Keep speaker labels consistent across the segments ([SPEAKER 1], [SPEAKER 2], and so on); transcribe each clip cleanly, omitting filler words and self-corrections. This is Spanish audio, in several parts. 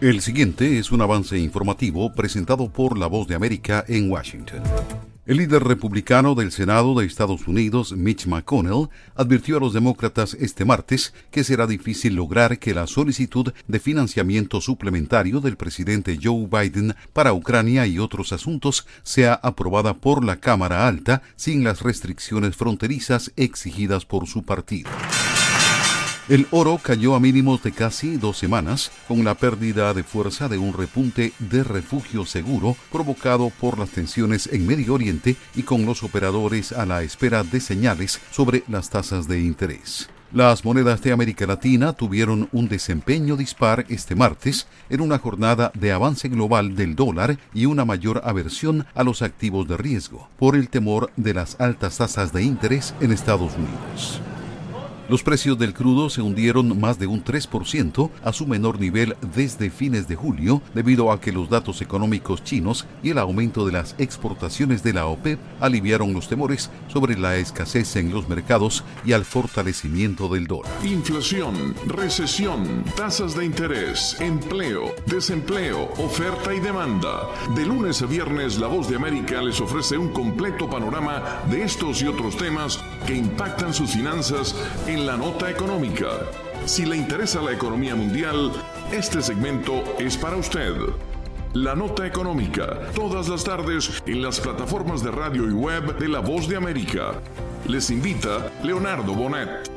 [SPEAKER 1] El siguiente es un avance informativo presentado por La Voz de América en Washington. El líder republicano del Senado de Estados Unidos, Mitch McConnell, advirtió a los demócratas este martes que será difícil lograr que la solicitud de financiamiento suplementario del presidente Joe Biden para Ucrania y otros asuntos sea aprobada por la Cámara Alta sin las restricciones fronterizas exigidas por su partido. El oro cayó a mínimos de casi 2 semanas, con la pérdida de fuerza de un repunte de refugio seguro provocado por las tensiones en Medio Oriente y con los operadores a la espera de señales sobre las tasas de interés. Las monedas de América Latina tuvieron un desempeño dispar este martes en una jornada de avance global del dólar y una mayor aversión a los activos de riesgo por el temor de las altas tasas de interés en Estados Unidos. Los precios del crudo se hundieron más de un 3% a su menor nivel desde fines de julio, debido a que los datos económicos chinos y el aumento de las exportaciones de la OPEP aliviaron los temores sobre la escasez en los mercados y al fortalecimiento del dólar.
[SPEAKER 2] Inflación, recesión, tasas de interés, empleo, desempleo, oferta y demanda. De lunes a viernes, La Voz de América les ofrece un completo panorama de estos y otros temas que impactan sus finanzas en la nota económica. Si le interesa la economía mundial, este segmento es para usted. La nota económica, todas las tardes en las plataformas de radio y web de La Voz de América. Les invita Leonardo Bonet.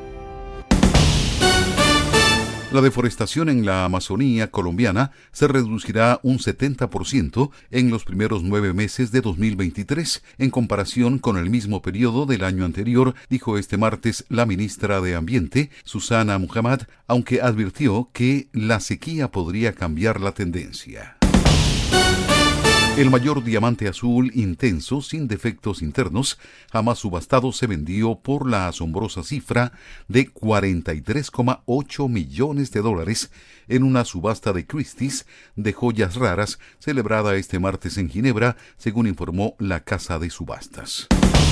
[SPEAKER 1] La deforestación en la Amazonía colombiana se reducirá un 70% en los primeros 9 meses de 2023 en comparación con el mismo periodo del año anterior, dijo este martes la ministra de Ambiente, Susana Muhammad, aunque advirtió que la sequía podría cambiar la tendencia. El mayor diamante azul intenso sin defectos internos jamás subastado se vendió por la asombrosa cifra de $43,8 millones en una subasta de Christie's de joyas raras celebrada este martes en Ginebra, según informó la casa de subastas.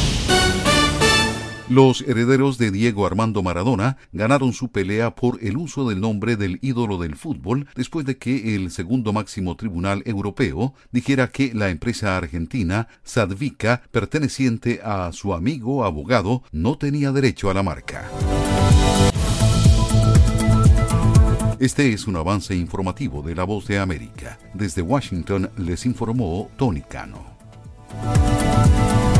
[SPEAKER 1] Los herederos de Diego Armando Maradona ganaron su pelea por el uso del nombre del ídolo del fútbol después de que el segundo máximo tribunal europeo dijera que la empresa argentina Sadvica, perteneciente a su amigo abogado, no tenía derecho a la marca. Este es un avance informativo de La Voz de América. Desde Washington les informó Tony Cano.